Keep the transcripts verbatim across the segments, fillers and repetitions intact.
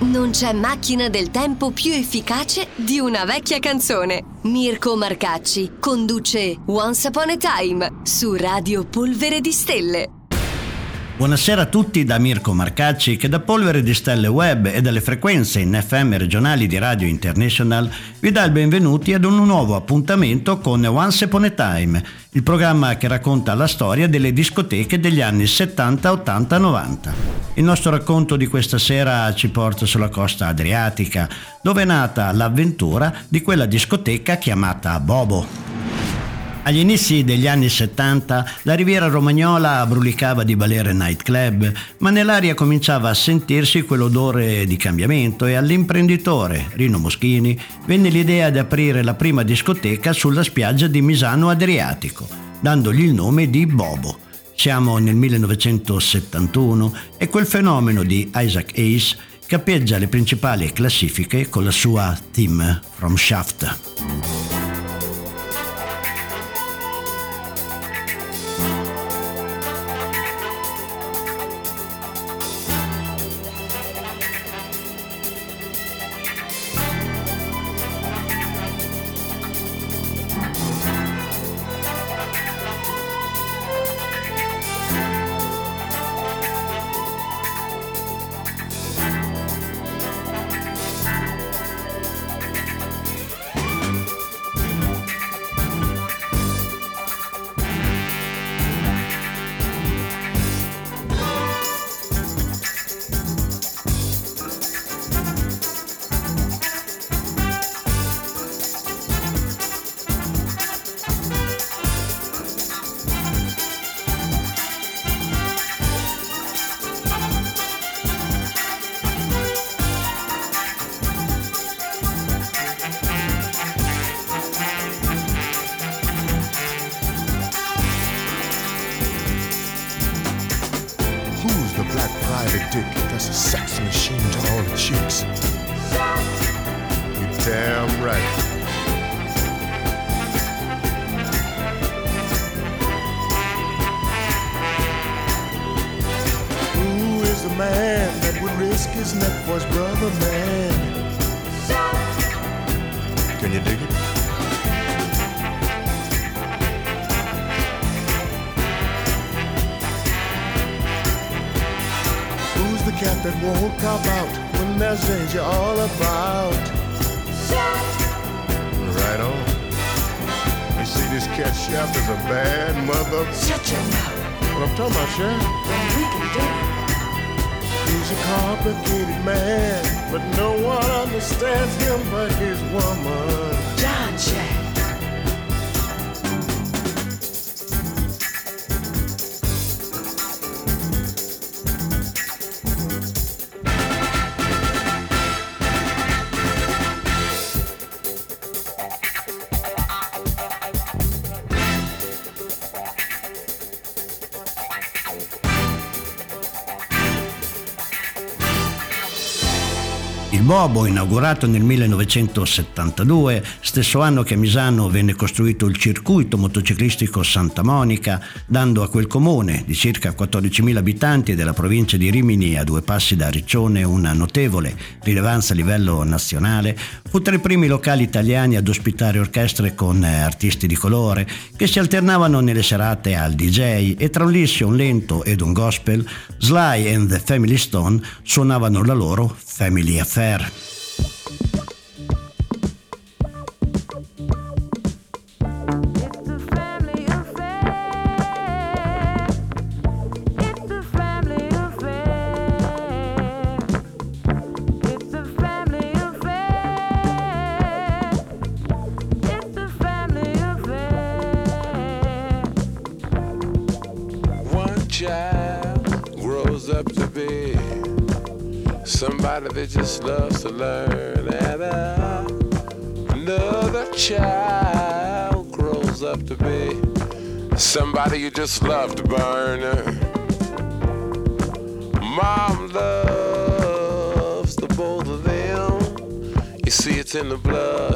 Non c'è macchina del tempo più efficace di una vecchia canzone. Mirko Marcacci conduce Once Upon a Time su Radio Polvere di Stelle. Buonasera a tutti da Mirko Marcacci, che da Polvere di Stelle Web e dalle frequenze in F M regionali di Radio International vi dà il benvenuti ad un nuovo appuntamento con Once Upon a Time, il programma che racconta la storia delle discoteche degli anni settanta, ottanta, novanta. Il nostro racconto di questa sera ci porta sulla costa adriatica, dove è nata l'avventura di quella discoteca chiamata Bobo. Agli inizi degli anni settanta la riviera romagnola brulicava di balere nightclub, ma nell'aria cominciava a sentirsi quell'odore di cambiamento e all'imprenditore Rino Moschini venne l'idea di aprire la prima discoteca sulla spiaggia di Misano Adriatico, dandogli il nome di Bobo. Siamo nel millenovecentosettantuno e quel fenomeno di Isaac Hayes cappeggia le principali classifiche con la sua Theme from Shaft. Dick, that's a sex machine to all the chicks. You're damn right. Who is the man that would risk his neck for his brother, man? Can you dig it? The cat that won't cop out when there's danger all about. Right on. You see, this cat Shaft is a bad mother. Shut your mouth. What I'm talking about, Shaft? Then we can do it. He's a complicated man, but no one understands him but his woman. John Shaft. Il Bobo, inaugurato nel millenovecentosettantadue, stesso anno che a Misano venne costruito il circuito motociclistico Santa Monica, dando a quel comune di circa quattordicimila abitanti della provincia di Rimini, a due passi da Riccione, una notevole rilevanza a livello nazionale, fu tra i primi locali italiani ad ospitare orchestre con artisti di colore che si alternavano nelle serate al D J, e tra un liscio, un lento ed un gospel, Sly and the Family Stone suonavano la loro Family Affair. Somebody that just loves to learn, and uh, another child grows up to be somebody you just love to burn. Mom loves the both of them. You see, it's in the blood.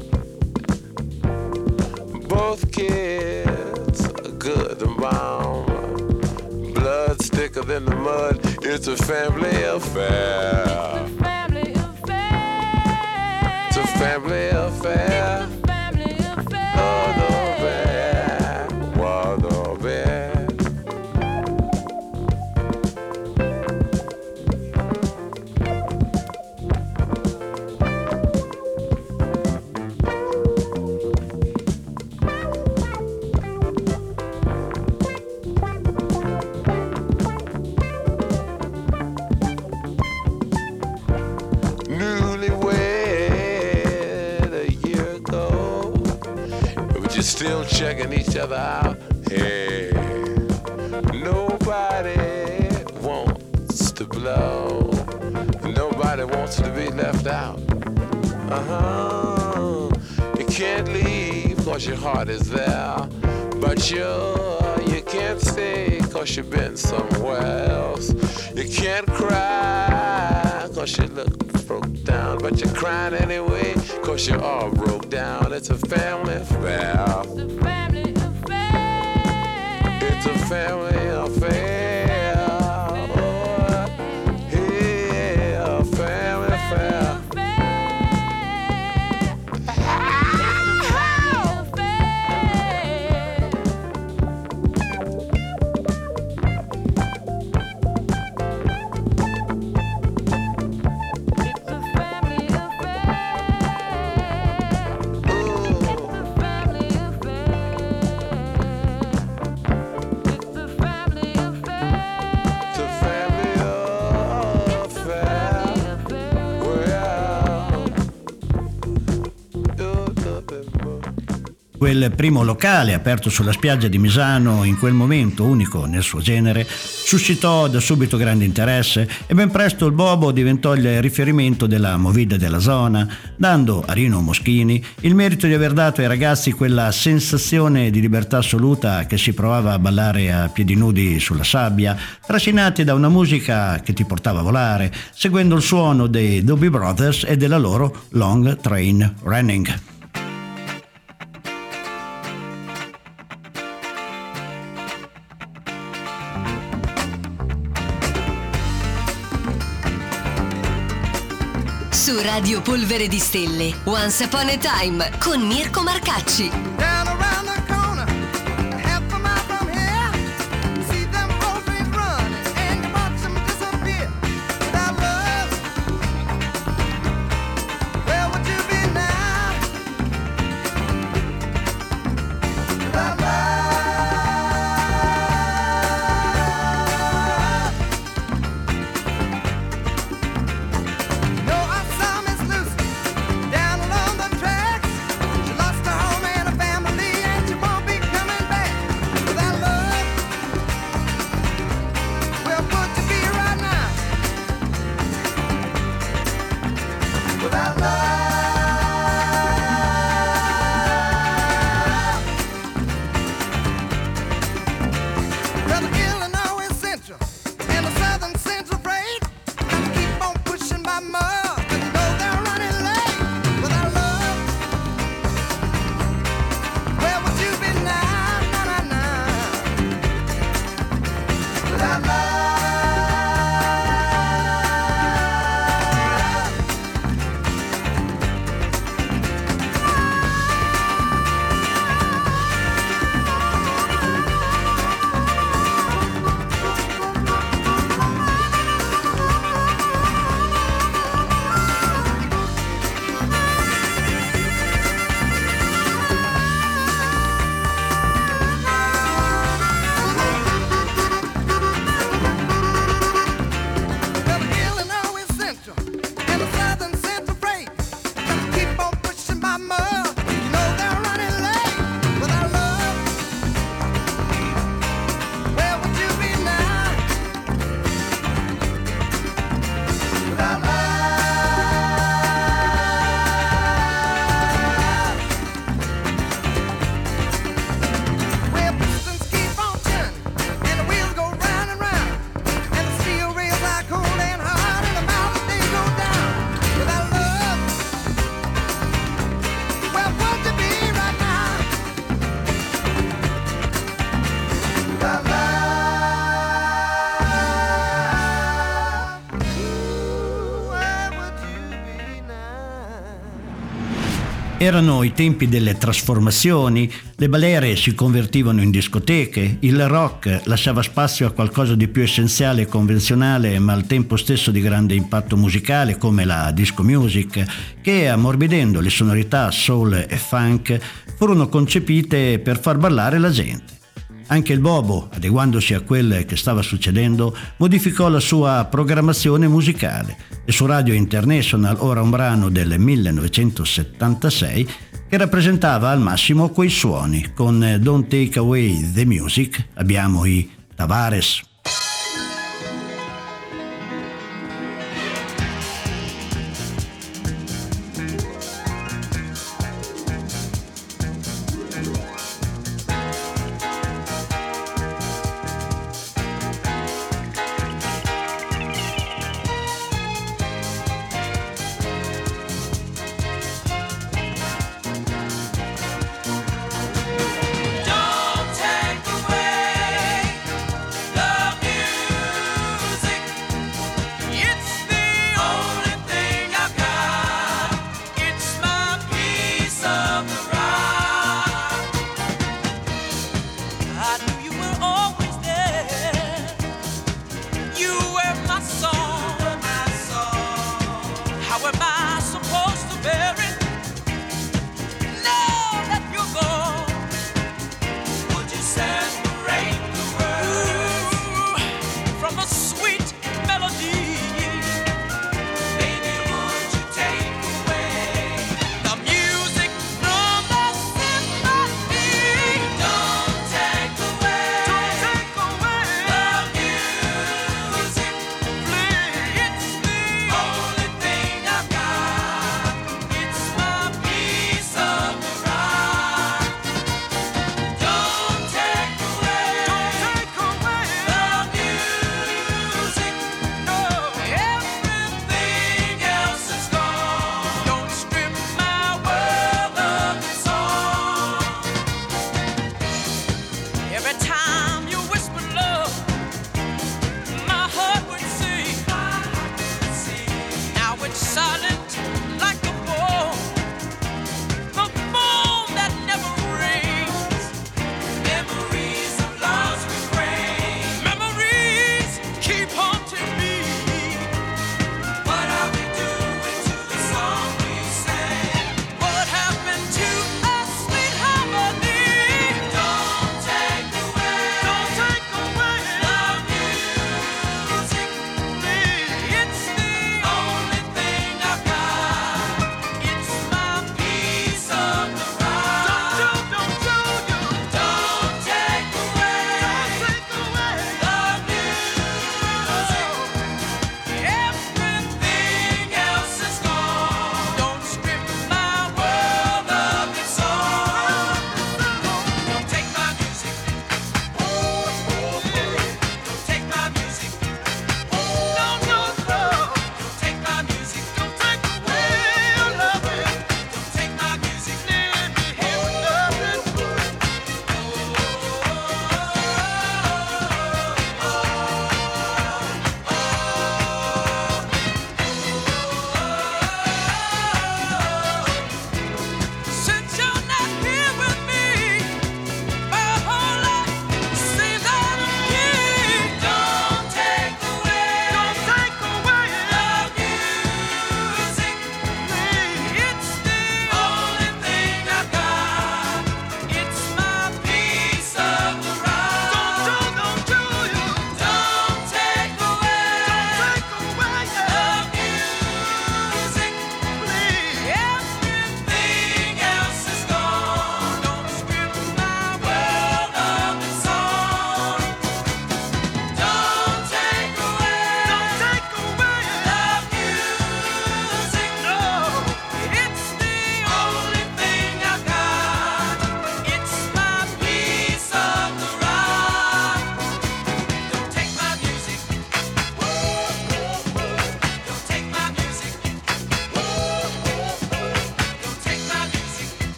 Both kids are good and bound. Blood's thicker than the mud. It's a family affair. still checking each other out. Hey, nobody wants to blow. Nobody wants to be left out. Uh-huh. You can't leave cause your heart is there. But you, you can't stay cause you've been somewhere else. You can't cry cause you look broke down. But you're crying anyway cause you're all broke down. It's a family affair. It's a family affair. It's a family affair. Oh, yeah, a family affair. Quel primo locale aperto sulla spiaggia di Misano, in quel momento unico nel suo genere, suscitò da subito grande interesse e ben presto il Bobo diventò il riferimento della movida della zona, dando a Rino Moschini il merito di aver dato ai ragazzi quella sensazione di libertà assoluta che si provava a ballare a piedi nudi sulla sabbia, trascinati da una musica che ti portava a volare, seguendo il suono dei Doobie Brothers e della loro Long Train Running. Su Radio Polvere di Stelle, Once Upon a Time con Mirko Marcacci. Down around the corner, half a mile from here, you see them old trains running, and you watch them disappear. Without love, where would you be now? Without love, no, I saw Miss Lucy down along the tracks. She lost her home and her family, and she won't be coming back. Without love, where would you be right now? Without love, well, the Illinois Central and the Southern Central Freight gotta keep on pushing by mud, 'cause you know they're running late. Without love, where would you be now? Na, na, na. Without love, well, the Illinois Central and the Southern Central Freight gotta keep on pushing by mud. You know they're running late. Without love, where would you be now? Without love, well, pistons keep on turning and the wheels go round and round, and the steel rails are cold and hard, and the mountain they go down. Without love, where would you be right now? Without love, ooh, where would you be now? Erano i tempi delle trasformazioni, le balere si convertivano in discoteche, il rock lasciava spazio a qualcosa di più essenziale e convenzionale, ma al tempo stesso di grande impatto musicale, come la disco music, che, ammorbidendo le sonorità soul e funk, furono concepite per far ballare la gente. Anche il Bobo, adeguandosi a quel che stava succedendo, modificò la sua programmazione musicale e su Radio International, ora un brano del millenovecentosettantasei, che rappresentava al massimo quei suoni. Con Don't Take Away the Music abbiamo i Tavares. Don't take away the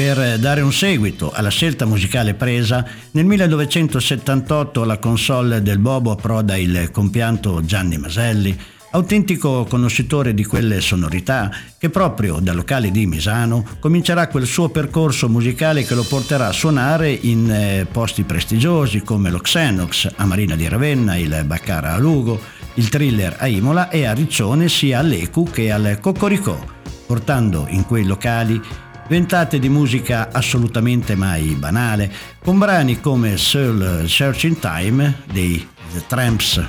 Per dare un seguito alla scelta musicale presa, nel millenovecentosettantotto alla console del Bobo approda il compianto Gianni Maselli, autentico conoscitore di quelle sonorità che proprio dal locale di Misano comincerà quel suo percorso musicale che lo porterà a suonare in eh, posti prestigiosi come lo Xenox a Marina di Ravenna, il Baccara a Lugo, il Thriller a Imola e a Riccione sia all'E Q che al Coccoricò, portando in quei locali ventate di musica assolutamente mai banale, con brani come Soul Searching Time dei The Tramps.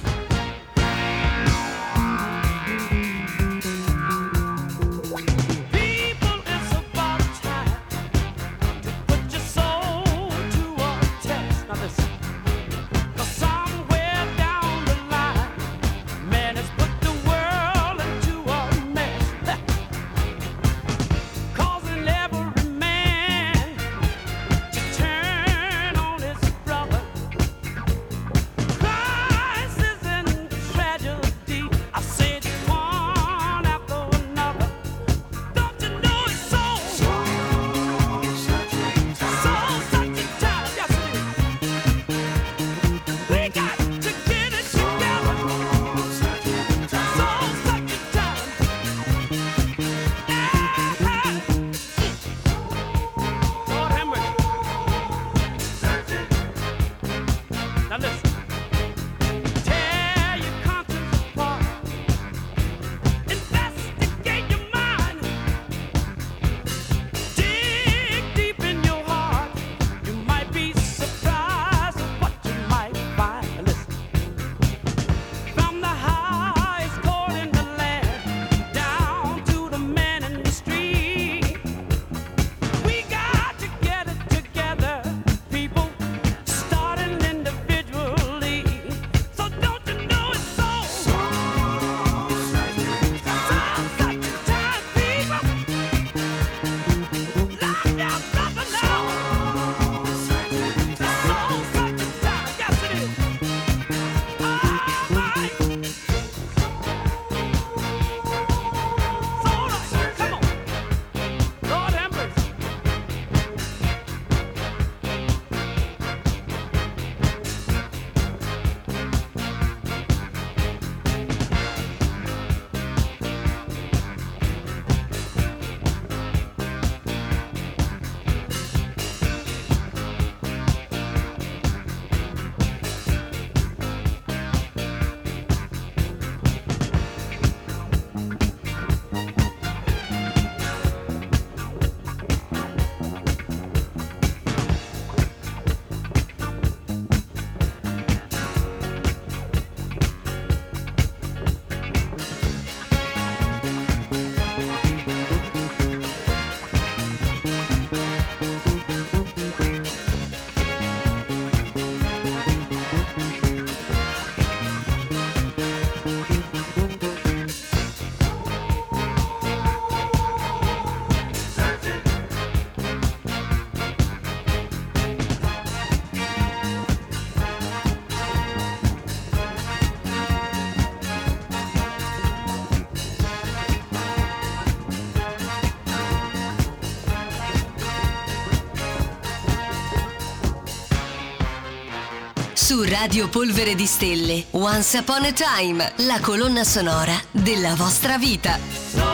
Su Radio Polvere di Stelle, Once Upon a Time, la colonna sonora della vostra vita.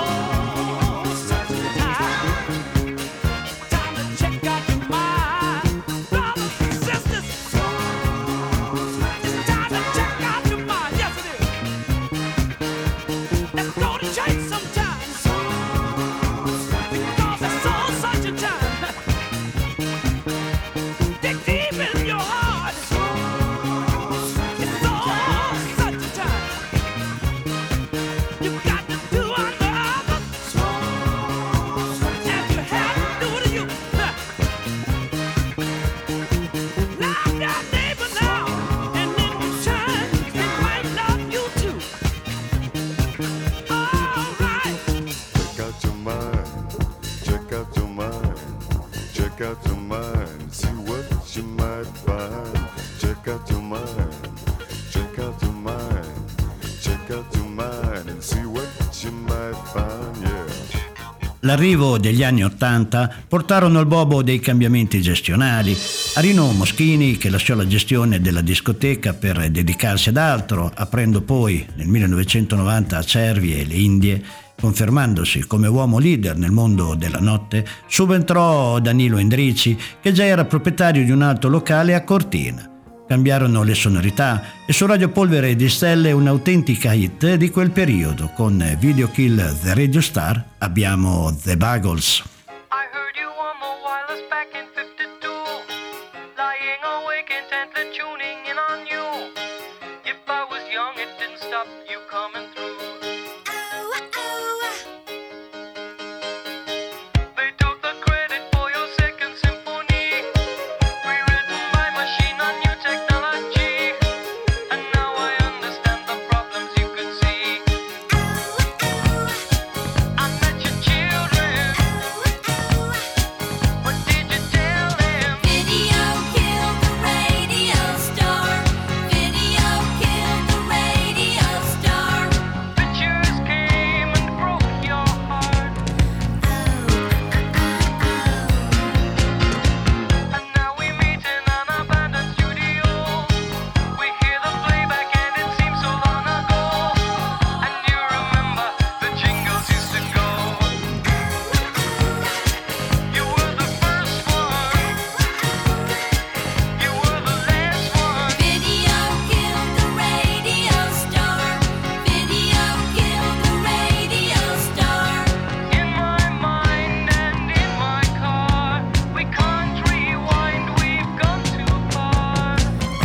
L'arrivo degli anni Ottanta portarono al Bobo dei cambiamenti gestionali. Arino Moschini, che lasciò la gestione della discoteca per dedicarsi ad altro, aprendo poi nel millenovecentonovanta a Cervi e le Indie, confermandosi come uomo leader nel mondo della notte, subentrò Danilo Endrici, che già era proprietario di un altro locale a Cortina. Cambiarono le sonorità e su Radio Polvere di Stelle un'autentica hit di quel periodo. Con Video Kill the Radio Star abbiamo The Buggles. I heard you on the wireless back in fifty-two, lying awake intently tuning in on you. If I was young, it didn't stop you coming through. They took the credit for your second symphony, rewritten by machine on new technology, and now I understand the problems you could see. I met your children. What did you tell them? Video killed the radio star. Video killed the radio star. Pictures came and broke your heart, and now we meet in an abandoned studio. We hear the playback and it seems so long ago, and you remember the jingles used to go. You were the first one, you were the last one. Video killed the radio star. Video killed the radio star. In my mind and in my car, we can't rewind, we've gone too far.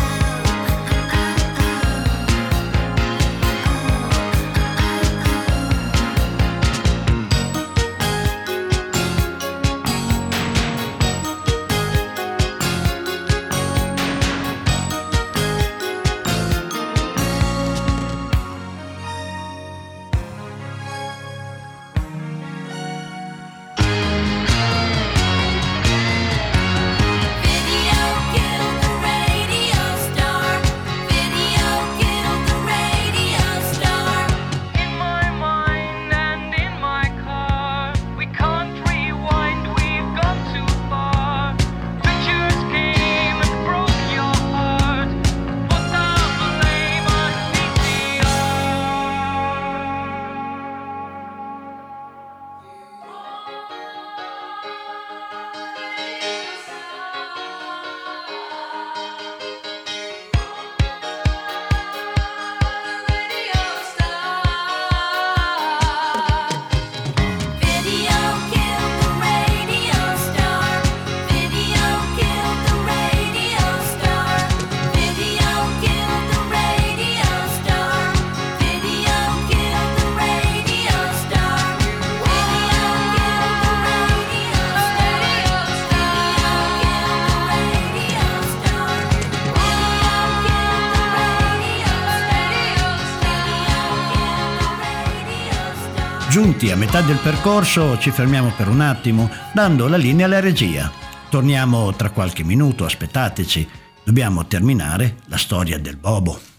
Video killed the radio star. Video killed the radio star. In my mind and in my car, we can't rewind, we've gone too far. Pictures came and broke your heart. Put the blame on V C Video killed the radio star. Video killed the radio star. Video killed the radio star. Video killed the radio star. Video killed the radio star. Giunti a metà del percorso ci fermiamo per un attimo, dando la linea alla regia. Torniamo tra qualche minuto, aspettateci. Dobbiamo terminare la storia del Bobo.